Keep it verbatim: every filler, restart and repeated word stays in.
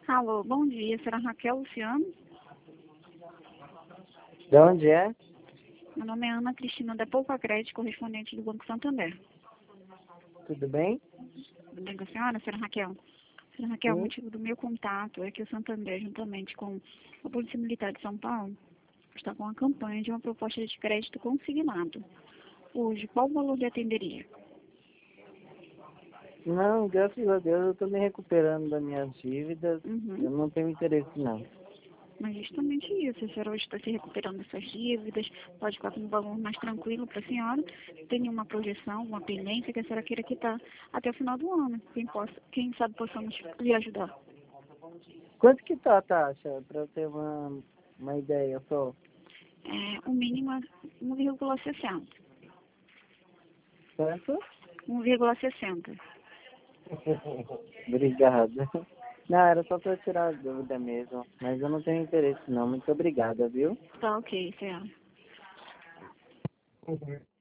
Alô, bom dia. Será Raquel Luciano? De onde é? Meu nome é Ana Cristina da Poupa Crédito, correspondente do Banco Santander. Tudo bem? Tudo bem com a senhora, senhora Raquel? Senhora Raquel, o Sim. motivo do meu contato é que o Santander, juntamente com a Polícia Militar de São Paulo, está com a campanha de uma proposta de crédito consignado. Hoje, qual o valor lhe atenderia? Não, graças a Deus eu estou me recuperando das minhas dívidas. Eu Uhum. não tenho interesse não. Mas justamente isso, a senhora hoje está se recuperando dessas dívidas, pode ficar com um valor mais tranquilo para a senhora, tem uma projeção, uma pendência que a senhora queira quitar até o final do ano. Quem, possa, quem sabe possamos lhe ajudar. Quanto que tá a taxa, para eu ter uma, uma ideia só? É, o mínimo é um vírgula sessenta. Quanto? um vírgula sessenta. Obrigado. Não, era só para tirar a dúvida mesmo. Mas eu não tenho interesse não. Muito obrigada, viu? Tá ok, senhora. Uhum.